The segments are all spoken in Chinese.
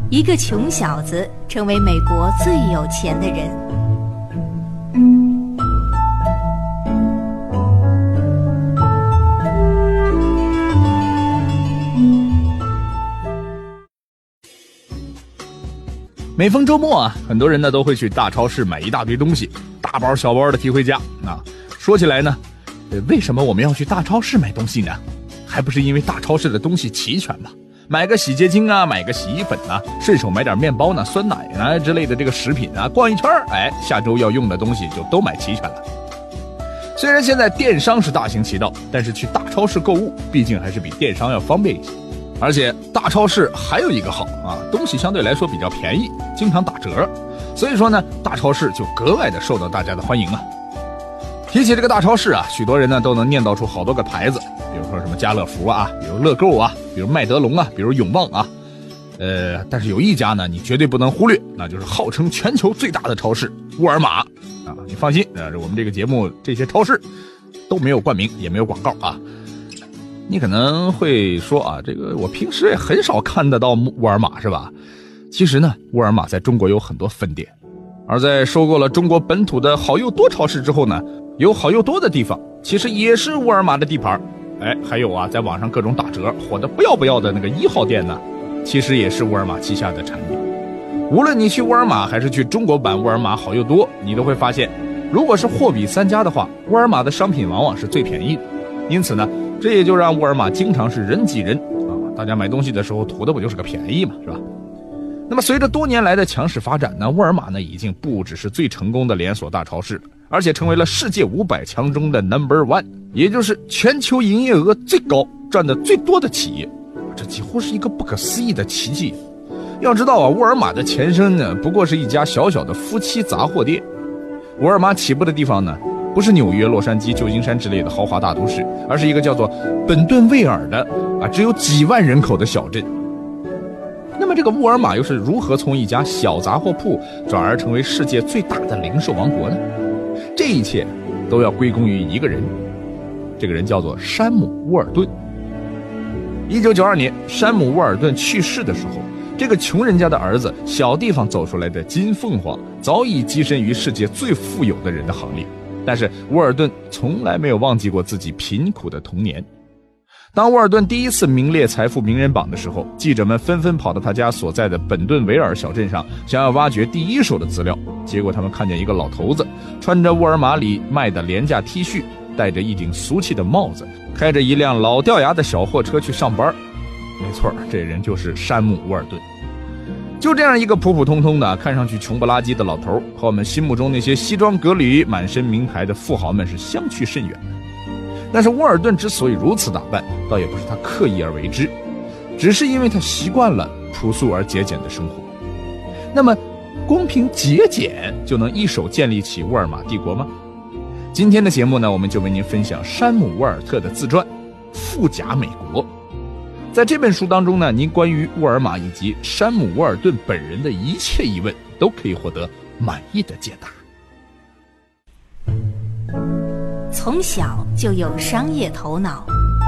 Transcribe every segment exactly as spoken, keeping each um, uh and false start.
一个穷小子成为美国最有钱的人。 每逢周末啊，很多人呢都会去大超市买一大堆东西，大包小包的提回家啊。说起来呢，呃，为什么我们要去大超市买东西呢？还不是因为大超市的东西齐全嘛？买个洗洁精啊，买个洗衣粉啊，顺手买点面包呢、酸奶啊之类的这个食品啊，逛一圈，哎，下周要用的东西就都买齐全了。虽然现在电商是大行其道，但是去大超市购物毕竟还是比电商要方便一些。而且大超市还有一个好啊，东西相对来说比较便宜，经常打折，所以说呢，大超市就格外的受到大家的欢迎啊。提起这个大超市啊，许多人呢都能念叨出好多个牌子，比如说什么家乐福啊，比如乐购啊，比如麦德龙啊，比如永旺啊。呃，但是有一家呢，你绝对不能忽略，那就是号称全球最大的超市沃尔玛啊。你放心，呃，我们这个节目这些超市都没有冠名，也没有广告啊。你可能会说啊，这个我平时也很少看得到沃尔玛是吧？其实呢，沃尔玛在中国有很多分店，而在收购了中国本土的好又多超市之后呢，有好又多的地方其实也是沃尔玛的地盘。哎，还有啊，在网上各种打折火得不要不要的那个一号店呢，其实也是沃尔玛旗下的产品。无论你去沃尔玛还是去中国版沃尔玛好又多，你都会发现，如果是货比三家的话，沃尔玛的商品往往是最便宜的。因此呢，这也就让沃尔玛经常是人挤人啊！大家买东西的时候图的不就是个便宜嘛，是吧？那么随着多年来的强势发展呢，沃尔玛呢已经不只是最成功的连锁大超市了，而且成为了世界五百强中的 number one， 也就是全球营业额最高、赚的最多的企业。这几乎是一个不可思议的奇迹。要知道啊，沃尔玛的前身呢不过是一家小小的夫妻杂货店。沃尔玛起步的地方呢，不是纽约、洛杉矶、旧金山之类的豪华大都市，而是一个叫做本顿威尔的啊只有几万人口的小镇。那么这个沃尔玛又是如何从一家小杂货铺转而成为世界最大的零售王国呢？这一切都要归功于一个人，这个人叫做山姆·沃尔顿。一九九二年，山姆·沃尔顿去世的时候，这个穷人家的儿子，小地方走出来的金凤凰，早已跻身于世界最富有的人的行列。但是沃尔顿从来没有忘记过自己贫苦的童年。当沃尔顿第一次名列财富名人榜的时候，记者们纷纷跑到他家所在的本顿维尔小镇上，想要挖掘第一手的资料。结果他们看见一个老头子穿着沃尔玛里卖的廉价 T 恤，戴着一顶俗气的帽子，开着一辆老掉牙的小货车去上班。没错，这人就是山姆·沃尔顿。就这样一个普普通通的看上去穷不拉几的老头，和我们心目中那些西装革履满身名牌的富豪们是相去甚远的。但是沃尔顿之所以如此打扮，倒也不是他刻意而为之，只是因为他习惯了朴素而节俭的生活。那么光凭节俭就能一手建立起沃尔玛帝国吗？今天的节目呢，我们就为您分享山姆·沃尔特的自传《富甲美国》。在这本书当中呢，您关于沃尔玛以及山姆·沃尔顿本人的一切疑问都可以获得满意的解答。 从小就有商业头脑，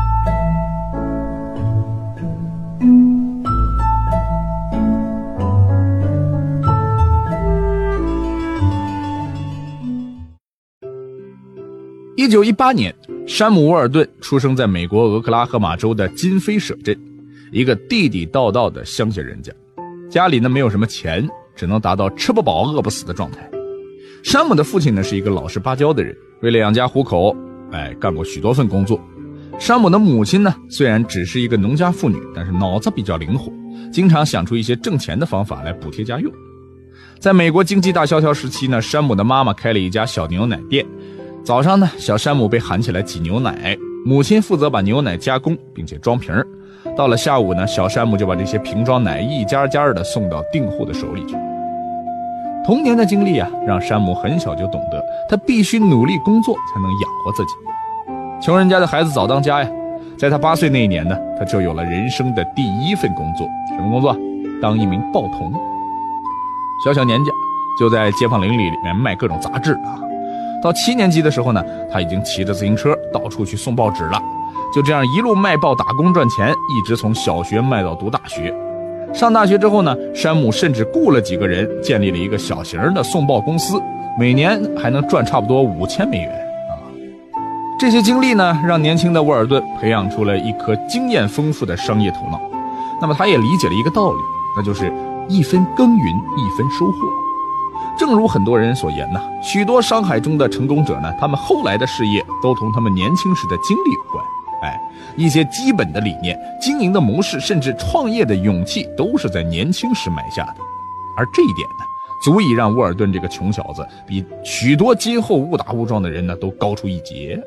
一九一八年，山姆·沃尔顿出生在美国俄克拉荷马州的金菲舍镇，一个地地道道的乡下人家。家里呢没有什么钱，只能达到吃不饱饿不死的状态。山姆的父亲呢是一个老实巴交的人，为了养家糊口，哎，干过许多份工作。山姆的母亲呢虽然只是一个农家妇女，但是脑子比较灵活，经常想出一些挣钱的方法来补贴家用。在美国经济大萧条时期呢，山姆的妈妈开了一家小牛奶店。早上呢，小山姆被喊起来挤牛奶，母亲负责把牛奶加工并且装瓶。到了下午呢，小山姆就把这些瓶装奶一家家的送到订户的手里去。童年的经历啊，让山姆很小就懂得，他必须努力工作才能养活自己。穷人家的孩子早当家呀，在他八岁那一年呢，他就有了人生的第一份工作。什么工作？当一名报童。小小年纪就在街坊邻里里面卖各种杂志啊。到七年级的时候呢，他已经骑着自行车到处去送报纸了。就这样一路卖报打工赚钱，一直从小学卖到读大学。 上大学之后呢，山姆甚至雇了几个人建立了一个小型的送报公司，每年还能赚差不多五千美元啊。这些经历呢，让年轻的沃尔顿培养出了一颗经验丰富的商业头脑。那么他也理解了一个道理，那就是一分耕耘一分收获。正如很多人所言呢，许多商海中的成功者呢，他们后来的事业都同他们年轻时的经历有关。哎，一些基本的理念、经营的模式，甚至创业的勇气，都是在年轻时埋下的。而这一点呢，足以让沃尔顿这个穷小子比许多今后误打误撞的人呢都高出一截。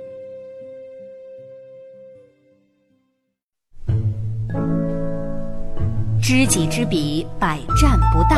知己知彼，百战不殆。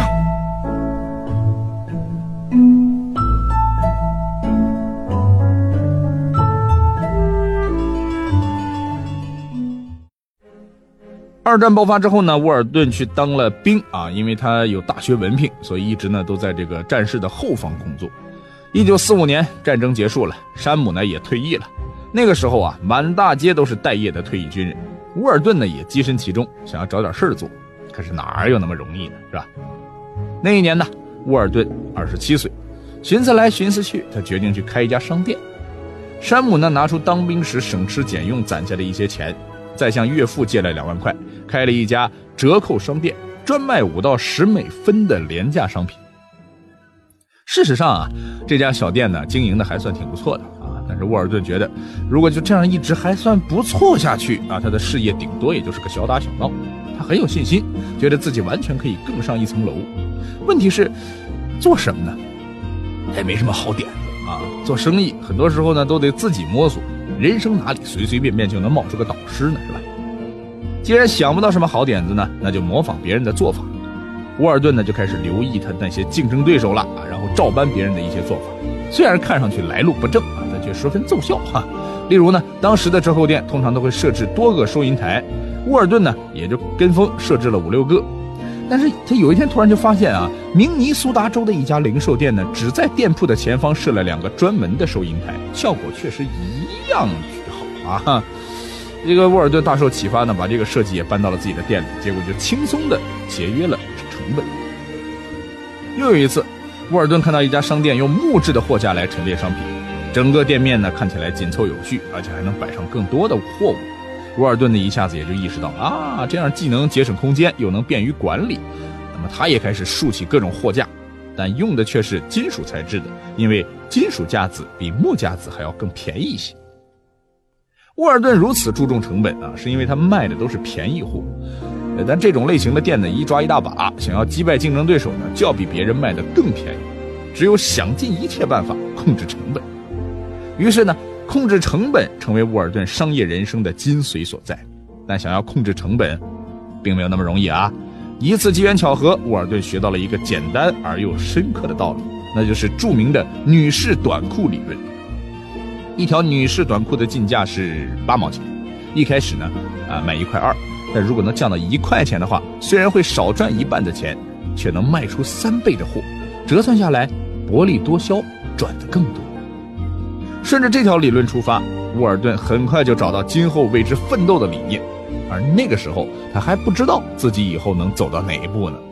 二战爆发之后呢，沃尔顿去当了兵啊，因为他有大学文凭，所以一直呢都在这个战事的后方工作。一九四五年战争结束了，山姆呢也退役了。那个时候啊，满大街都是待业的退役军人，沃尔顿呢也跻身其中，想要找点事儿做，可是哪有那么容易呢，是吧？那一年呢，沃尔顿二十七岁，寻思来寻思去，他决定去开一家商店。山姆呢拿出当兵时省吃俭用攒下的一些钱，再向岳父借了两万块，开了一家折扣商店，专卖五到十美分的廉价商品。事实上啊，这家小店呢经营的还算挺不错的啊，但是沃尔顿觉得，如果就这样一直还算不错下去啊，他的事业顶多也就是个小打小闹。他很有信心，觉得自己完全可以更上一层楼。问题是，做什么呢？也没什么好点子啊。做生意很多时候呢都得自己摸索，人生哪里随随便便就能冒出个导师呢，是吧？既然想不到什么好点子呢，那就模仿别人的做法。沃尔顿呢就开始留意他那些竞争对手了啊，然后照搬别人的一些做法。虽然看上去来路不正啊，但却十分奏效哈。例如呢，当时的折扣店通常都会设置多个收银台，沃尔顿呢也就跟风设置了五六个。但是他有一天突然就发现啊，明尼苏达州的一家零售店呢，只在店铺的前方设了两个专门的收银台，效果确实一样巨好啊。这个沃尔顿大受启发呢，把这个设计也搬到了自己的店里，结果就轻松的节约了成本。又有一次，沃尔顿看到一家商店用木质的货架来陈列商品，整个店面呢看起来紧凑有序，而且还能摆上更多的货物。沃尔顿呢一下子也就意识到啊，这样既能节省空间，又能便于管理。那么他也开始竖起各种货架，但用的却是金属材质的，因为金属架子比木架子还要更便宜一些。沃尔顿如此注重成本啊，是因为他卖的都是便宜货。但这种类型的店呢，一抓一大把，想要击败竞争对手呢，就要比别人卖的更便宜。只有想尽一切办法控制成本。于是呢，控制成本成为沃尔顿商业人生的精髓所在。但想要控制成本，并没有那么容易啊。一次机缘巧合，沃尔顿学到了一个简单而又深刻的道理，那就是著名的女士短裤理论。一条女士短裤的进价是八毛钱，一开始呢，啊卖一块二，但如果能降到一块钱的话，虽然会少赚一半的钱，却能卖出三倍的货，折算下来，薄利多销，赚得更多。顺着这条理论出发，沃尔顿很快就找到今后为之奋斗的理念，而那个时候他还不知道自己以后能走到哪一步呢。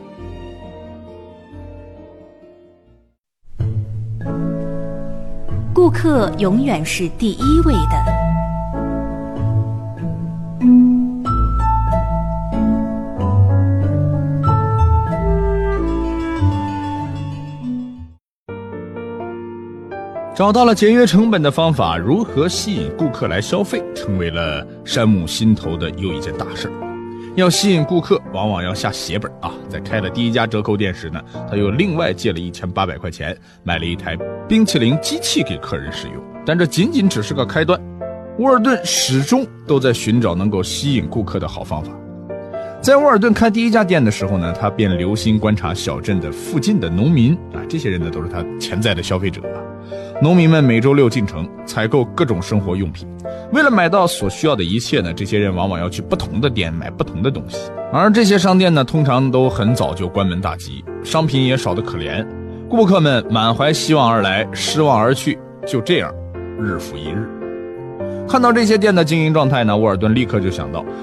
顾客永远是第一位的。 找到了节约成本的方法，如何吸引顾客来消费，成为了山姆心头的又一件大事。要吸引顾客，往往要下血本啊！在开了第一家折扣店时呢，他又另外借了一千八百块钱，买了一台冰淇淋机器给客人使用。但这仅仅只是个开端，沃尔顿始终都在寻找能够吸引顾客的好方法。在沃尔顿开第一家店的时候呢，他便留心观察小镇的附近的农民啊，这些人呢都是他潜在的消费者啊。农民们每周六进城采购各种生活用品，为了买到所需要的一切呢，这些人往往要去不同的店买不同的东西，而这些商店呢通常都很早就关门大吉，商品也少得可怜，顾客们满怀希望而来，失望而去，就这样日复一日。看到这些店的经营状态呢，沃尔顿立刻就想到，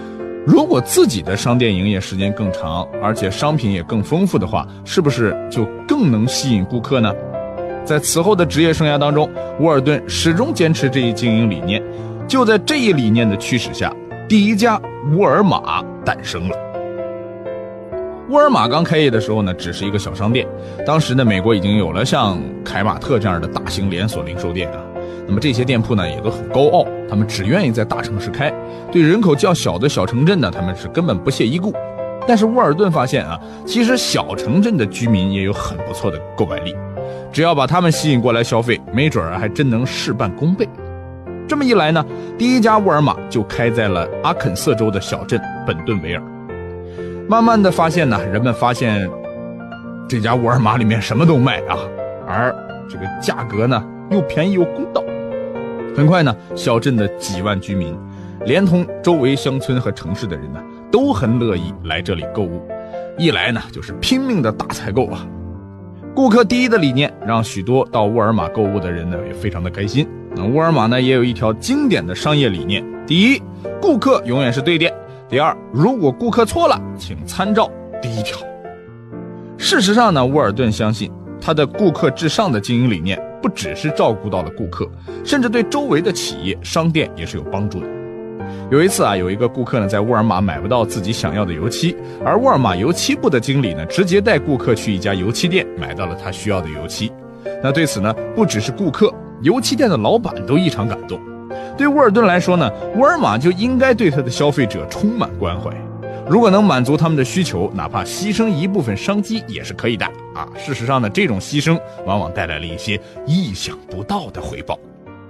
如果自己的商店营业时间更长，而且商品也更丰富的话，是不是就更能吸引顾客呢？在此后的职业生涯当中，沃尔顿始终坚持这一经营理念。就在这一理念的驱使下，第一家沃尔玛诞生了。沃尔玛刚开业的时候呢，只是一个小商店。当时呢，美国已经有了像凯马特这样的大型连锁零售店啊。那么这些店铺呢，也都很高傲，他们只愿意在大城市开，对人口较小的小城镇呢，他们是根本不屑一顾。但是沃尔顿发现啊，其实小城镇的居民也有很不错的购买力，只要把他们吸引过来消费，没准儿还真能事半功倍。这么一来呢，第一家沃尔玛就开在了阿肯色州的小镇本顿维尔。慢慢的发现呢，人们发现这家沃尔玛里面什么都卖啊，而这个价格呢又便宜又公道。很快呢，小镇的几万居民，连同周围乡村和城市的人呢，都很乐意来这里购物。一来呢，就是拼命的大采购啊。顾客第一的理念让许多到沃尔玛购物的人呢也非常的开心。那沃尔玛呢也有一条经典的商业理念：第一，顾客永远是对点；第二，如果顾客错了，请参照第一条。事实上呢，沃尔顿相信他的顾客至上的经营理念不只是照顾到了顾客，甚至对周围的企业商店也是有帮助的。有一次啊，有一个顾客呢在沃尔玛买不到自己想要的油漆，而沃尔玛油漆部的经理呢直接带顾客去一家油漆店买到了他需要的油漆。那对此呢，不只是顾客，油漆店的老板都异常感动。对沃尔顿来说呢，沃尔玛就应该对他的消费者充满关怀，如果能满足他们的需求，哪怕牺牲一部分商机也是可以的啊。事实上呢，这种牺牲往往带来了一些意想不到的回报。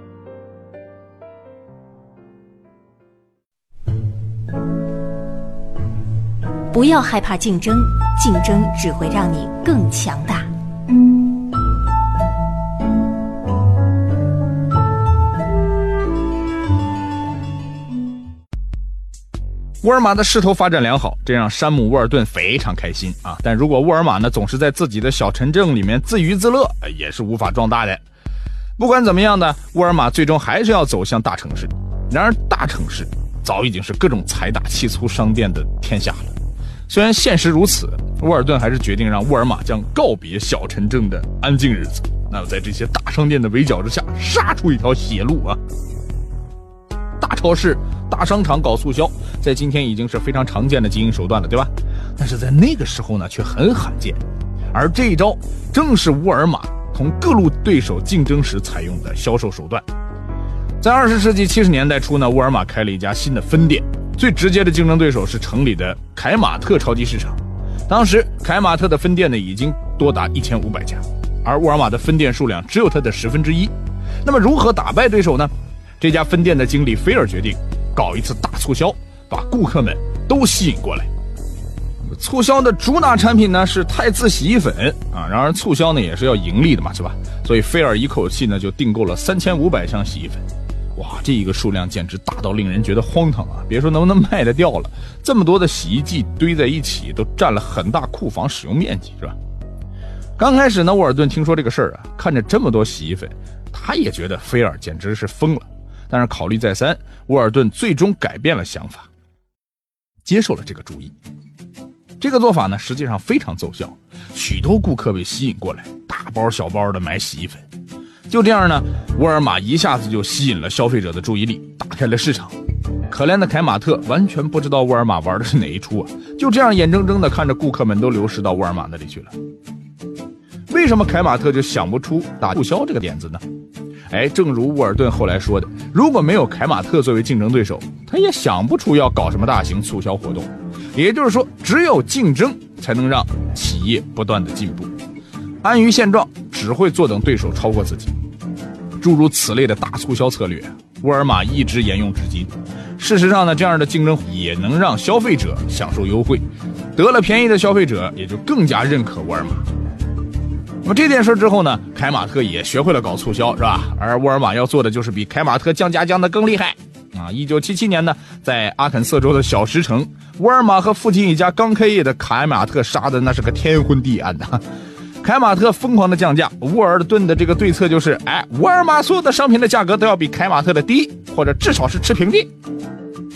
不要害怕竞争，竞争只会让你更强大。 沃尔玛的势头发展良好，这让山姆·沃尔顿非常开心啊。但如果沃尔玛呢总是在自己的小城镇里面自娱自乐，也是无法壮大的。不管怎么样呢，沃尔玛最终还是要走向大城市。然而大城市早已经是各种财大气粗商店的天下了。虽然现实如此，沃尔顿还是决定让沃尔玛将告别小城镇的安静日子，那么在这些大商店的围剿之下，杀出一条血路啊！大超市、大商场搞促销，在今天已经是非常常见的经营手段了，对吧？但是在那个时候呢，却很罕见。而这一招正是沃尔玛同各路对手竞争时采用的销售手段。在二十世纪七十年代初呢，沃尔玛开了一家新的分店，最直接的竞争对手是城里的凯马特超级市场。当时凯马特的分店呢已经多达一千五百家，而沃尔玛的分店数量只有它的十分之一。那么如何打败对手呢？这家分店的经理菲尔决定搞一次大促销，把顾客们都吸引过来。促销的主打产品呢是汰渍洗衣粉啊，然而促销呢也是要盈利的嘛，是吧？所以菲尔一口气呢就订购了三千五百箱洗衣粉。哇，这一个数量简直大到令人觉得荒唐啊！别说能不能卖得掉了，这么多的洗衣剂堆在一起，都占了很大库房使用面积，是吧？刚开始呢，沃尔顿听说这个事儿啊，看着这么多洗衣粉，他也觉得菲尔简直是疯了。但是考虑再三，沃尔顿最终改变了想法，接受了这个主意。这个做法呢，实际上非常奏效，许多顾客被吸引过来，大包小包的买洗衣粉。就这样呢，沃尔玛一下子就吸引了消费者的注意力，打开了市场。可怜的凯马特完全不知道沃尔玛玩的是哪一出啊，就这样眼睁睁的看着顾客们都流失到沃尔玛那里去了。为什么凯马特就想不出打促销这个点子呢？哎，正如沃尔顿后来说的，如果没有凯马特作为竞争对手，他也想不出要搞什么大型促销活动。也就是说，只有竞争才能让企业不断的进步。安于现状，只会坐等对手超过自己。诸如此类的大促销策略，沃尔玛一直沿用至今。事实上呢，这样的竞争也能让消费者享受优惠，得了便宜的消费者也就更加认可沃尔玛。那么这件事之后呢，凯马特也学会了搞促销，是吧？而沃尔玛要做的就是比凯马特降价降得更厉害啊！一九七七年呢，在阿肯色州的小石城，沃尔玛和附近一家刚开业的凯马特杀的那是个天昏地暗的。凯马特疯狂的降价，沃尔顿的这个对策就是，哎，沃尔玛所有的商品的价格都要比凯马特的低，或者至少是持平的。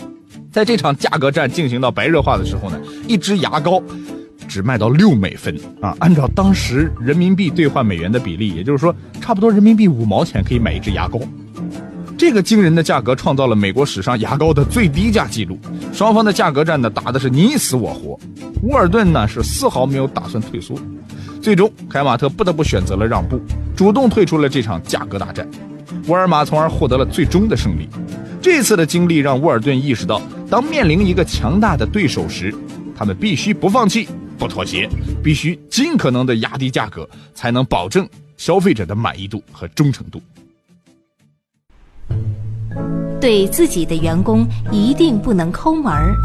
在这场价格战进行到白热化的时候呢，一支牙膏只卖到六美分啊！按照当时人民币兑换美元的比例，也就是说，差不多人民币五毛钱可以买一支牙膏。这个惊人的价格创造了美国史上牙膏的最低价记录。双方的价格战呢，打的是你死我活。沃尔顿呢是丝毫没有打算退缩，最终凯马特不得不选择了让步，主动退出了这场价格大战。沃尔玛从而获得了最终的胜利。这次的经历让沃尔顿意识到，当面临一个强大的对手时，他们必须不放弃、不妥协，必须尽可能的压低价格，才能保证消费者的满意度和忠诚度。 对自己的员工一定不能抠门儿。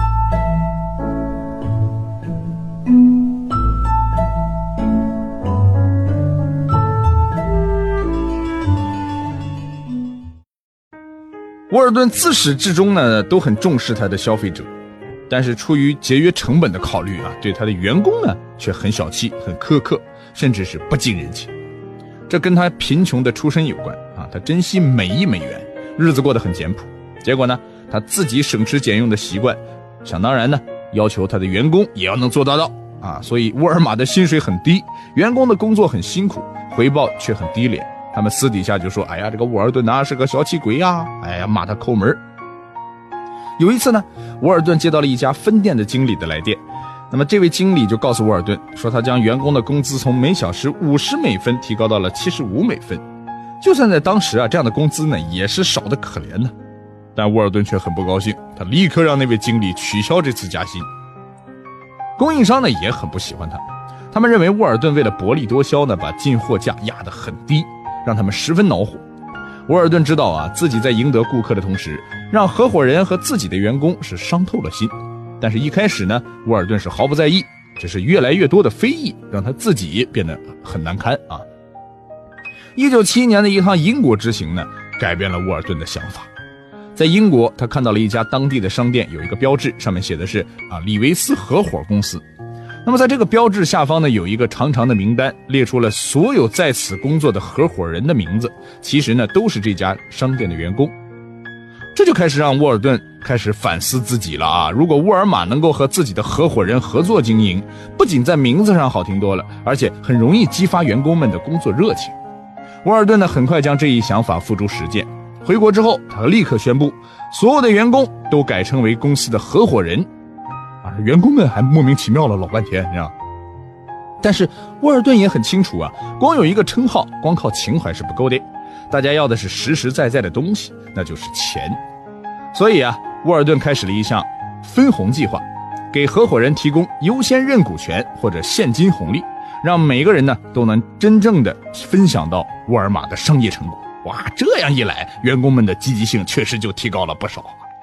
沃尔顿自始至终呢都很重视他的消费者，但是出于节约成本的考虑啊，对他的员工呢却很小气、很苛刻，甚至是不近人情。这跟他贫穷的出身有关啊，他珍惜每一美元，日子过得很简朴。结果呢，他自己省吃俭用的习惯，想当然呢，要求他的员工也要能做得到啊。所以沃尔玛的薪水很低，员工的工作很辛苦，回报却很低廉。他们私底下就说：“哎呀，这个沃尔顿啊是个小气鬼啊！”哎呀，骂他抠门。有一次呢，沃尔顿接到了一家分店的经理的来电，那么这位经理就告诉沃尔顿说，他将员工的工资从每小时五十美分提高到了七十五美分。就算在当时啊，这样的工资呢也是少得可怜的。但沃尔顿却很不高兴，他立刻让那位经理取消这次加薪。供应商呢也很不喜欢他，他们认为沃尔顿为了薄利多销呢，把进货价压得很低，让他们十分恼火。沃尔顿知道啊，自己在赢得顾客的同时，让合伙人和自己的员工是伤透了心。但是一开始呢，沃尔顿是毫不在意，只是越来越多的非议让他自己变得很难堪啊。一九七一年的一趟英国之行呢，改变了沃尔顿的想法。在英国，他看到了一家当地的商店有一个标志，上面写的是啊李维斯合伙公司。那么在这个标志下方呢，有一个长长的名单，列出了所有在此工作的合伙人的名字，其实呢都是这家商店的员工。这就开始让沃尔顿开始反思自己了啊！如果沃尔玛能够和自己的合伙人合作经营，不仅在名字上好听多了，而且很容易激发员工们的工作热情。沃尔顿呢很快将这一想法付诸实践。回国之后，他立刻宣布，所有的员工都改称为公司的合伙人。啊，员工们还莫名其妙了老半天，你知道。但是沃尔顿也很清楚啊，光有一个称号，光靠情怀是不够的，大家要的是实实在在的东西，那就是钱。所以啊，沃尔顿开始了一项分红计划，给合伙人提供优先认股权或者现金红利，让每个人呢都能真正的分享到沃尔玛的商业成果。哇，这样一来，员工们的积极性确实就提高了不少。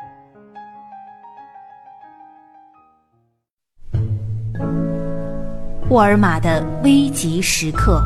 沃尔玛的危急时刻。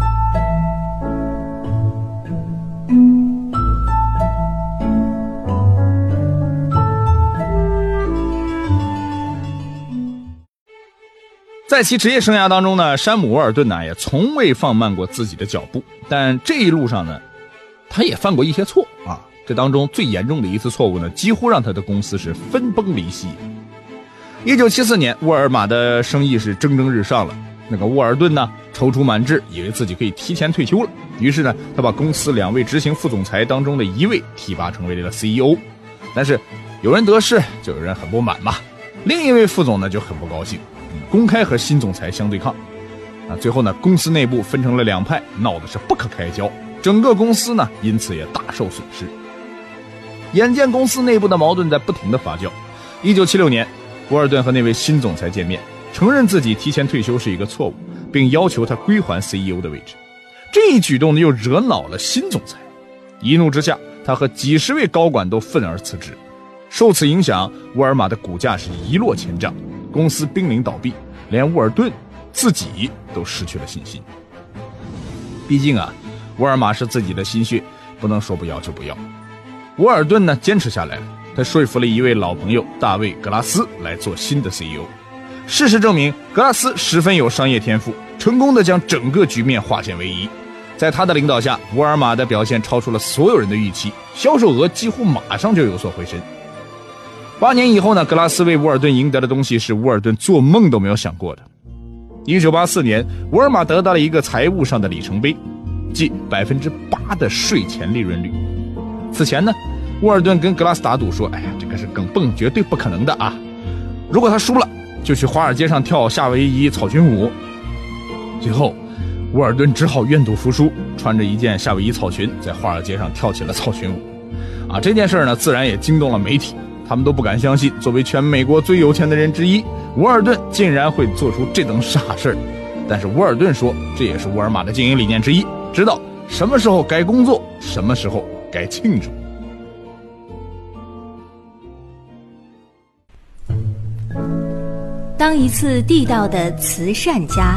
在其职业生涯当中呢，山姆·沃尔顿呢也从未放慢过自己的脚步，但这一路上呢，他也犯过一些错啊。这当中最严重的一次错误呢，几乎让他的公司是分崩离析。一九七四年，沃尔玛的生意是蒸蒸日上了。那个沃尔顿呢，踌躇满志，以为自己可以提前退休了。于是呢，他把公司两位执行副总裁当中的一位提拔成为了 C E O。但是有人得势，就有人很不满嘛。另一位副总呢就很不高兴，公开和新总裁相对抗。啊，最后呢，公司内部分成了两派，闹得是不可开交。整个公司呢，因此也大受损失。眼见公司内部的矛盾在不停的发酵，一九七六年，沃尔顿和那位新总裁见面，承认自己提前退休是一个错误，并要求他归还 C E O 的位置。这一举动呢，又惹恼了新总裁。一怒之下，他和几十位高管都愤而辞职。受此影响，沃尔玛的股价是一落千丈，公司濒临倒闭，连沃尔顿自己都失去了信心。毕竟啊，沃尔玛是自己的心血，不能说不要就不要。沃尔顿呢，坚持下来了，他说服了一位老朋友大卫·格拉斯来做新的 C E O。事实证明，格拉斯十分有商业天赋，成功的将整个局面化险为夷。在他的领导下，沃尔玛的表现超出了所有人的预期，销售额几乎马上就有所回升。 八年以后呢，格拉斯为沃尔顿赢得的东西是沃尔顿做梦都没有想过的。一九八四年，沃尔玛得到了一个财务上的里程碑，即 百分之八 的税前利润率。此前呢，沃尔顿跟格拉斯打赌说，哎呀，这个是梗蹦，绝对不可能的啊，如果他输了就去华尔街上跳夏威夷草裙舞。最后沃尔顿只好愿赌服输，穿着一件夏威夷草裙在华尔街上跳起了草裙舞啊！这件事呢，自然也惊动了媒体，他们都不敢相信，作为全美国最有钱的人之一，沃尔顿竟然会做出这等傻事。但是沃尔顿说，这也是沃尔玛的经营理念之一，知道什么时候该工作，什么时候该庆祝。 当一次地道的慈善家。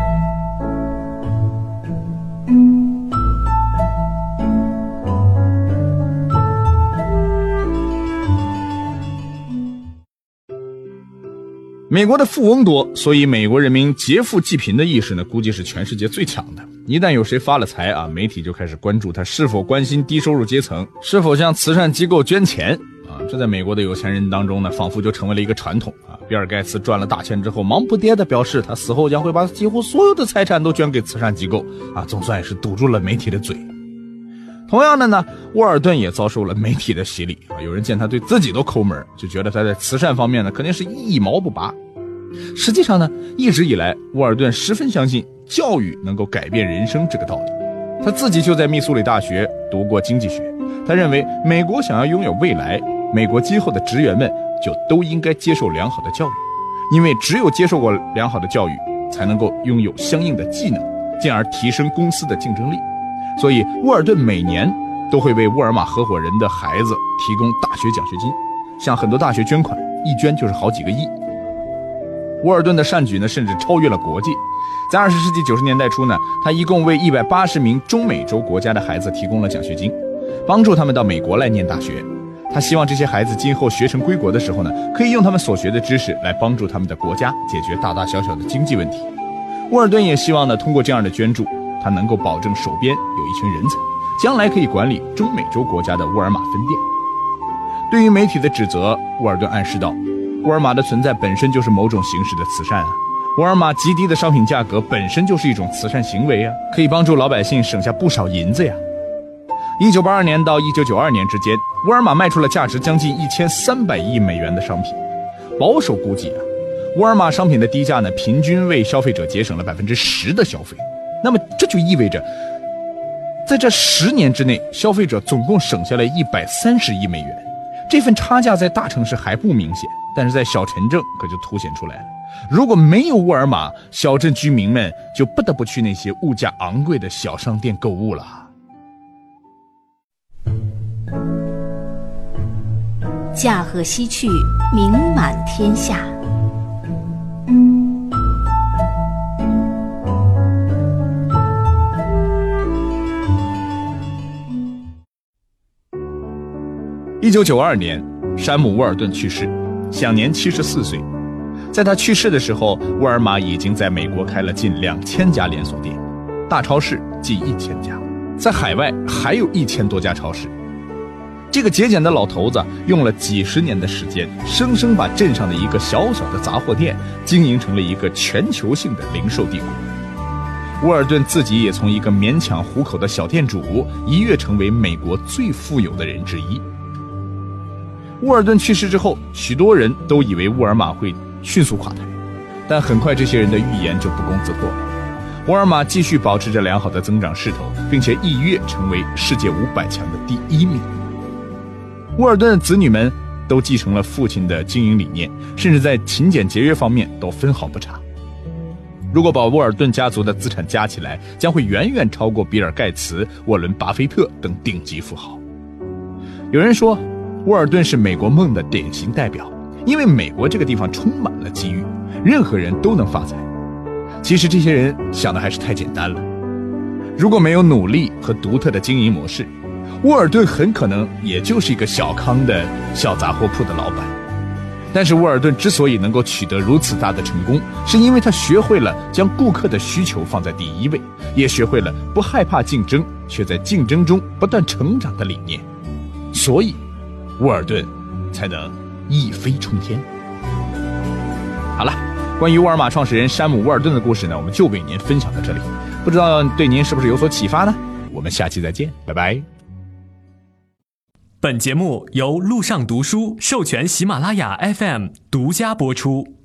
美国的富翁多，所以美国人民劫富济贫的意识呢，估计是全世界最强的。一旦有谁发了财啊，媒体就开始关注他是否关心低收入阶层，是否向慈善机构捐钱啊。这在美国的有钱人当中呢，仿佛就成为了一个传统啊。比尔盖茨赚了大钱之后，忙不迭地表示他死后将会把几乎所有的财产都捐给慈善机构啊，总算是堵住了媒体的嘴。同样的呢，沃尔顿也遭受了媒体的洗礼啊！有人见他对自己都抠门，就觉得他在慈善方面呢肯定是一毛不拔。实际上呢，一直以来沃尔顿十分相信教育能够改变人生这个道理。他自己就在密苏里大学读过经济学，他认为美国想要拥有未来，美国今后的职员们就都应该接受良好的教育，因为只有接受过良好的教育，才能够拥有相应的技能，进而提升公司的竞争力。所以沃尔顿每年都会为沃尔玛合伙人的孩子提供大学奖学金，向很多大学捐款，一捐就是好几个亿。沃尔顿的善举呢，甚至超越了国际。在二十世纪九十年代初呢，他一共为一百八十名中美洲国家的孩子提供了奖学金，帮助他们到美国来念大学。他希望这些孩子今后学成归国的时候呢，可以用他们所学的知识来帮助他们的国家解决大大小小的经济问题。沃尔顿也希望呢，通过这样的捐助，他能够保证手边有一群人才，将来可以管理中美洲国家的沃尔玛分店。对于媒体的指责，沃尔顿暗示道，沃尔玛的存在本身就是某种形式的慈善啊，沃尔玛极低的商品价格本身就是一种慈善行为啊，可以帮助老百姓省下不少银子呀。一九八二年到一九九二年之间，沃尔玛卖出了价值将近一千三百亿美元的商品。保守估计啊，沃尔玛商品的低价呢，平均为消费者节省了百分之十的消费。那么这就意味着，在这十年之内，消费者总共省下了一百三十亿美元。这份差价在大城市还不明显，但是在小城镇可就凸显出来了。如果没有沃尔玛，小镇居民们就不得不去那些物价昂贵的小商店购物了。 驾鹤西去，名满天下。 一九九二年，山姆·沃尔顿去世，享年七十四岁。在他去世的时候，沃尔玛已经在美国开了近两千家连锁店，大超市近一千家，在海外还有一千多家超市。这个节俭的老头子用了几十年的时间，生生把镇上的一个小小的杂货店经营成了一个全球性的零售帝国。沃尔顿自己也从一个勉强糊口的小店主一跃成为美国最富有的人之一。沃尔顿去世之后，许多人都以为沃尔玛会迅速垮台，但很快这些人的预言就不攻自破了。沃尔玛继续保持着良好的增长势头，并且一跃成为世界五百强的第一名。沃尔顿的子女们都继承了父亲的经营理念，甚至在勤俭节约方面都分毫不差。如果把沃尔顿家族的资产加起来，将会远远超过比尔·盖茨、沃伦·巴菲特等顶级富豪。有人说，沃尔顿是美国梦的典型代表，因为美国这个地方充满了机遇，任何人都能发财。其实这些人想的还是太简单了。如果没有努力和独特的经营模式，沃尔顿很可能也就是一个小康的小杂货铺的老板。但是沃尔顿之所以能够取得如此大的成功，是因为他学会了将顾客的需求放在第一位，也学会了不害怕竞争，却在竞争中不断成长的理念。所以沃尔顿才能一飞冲天。好了，关于沃尔玛创始人山姆·沃尔顿的故事呢，我们就为您分享到这里。不知道对您是不是有所启发呢？我们下期再见，拜拜。 本节目由路上读书授权喜马拉雅 F M 独家播出。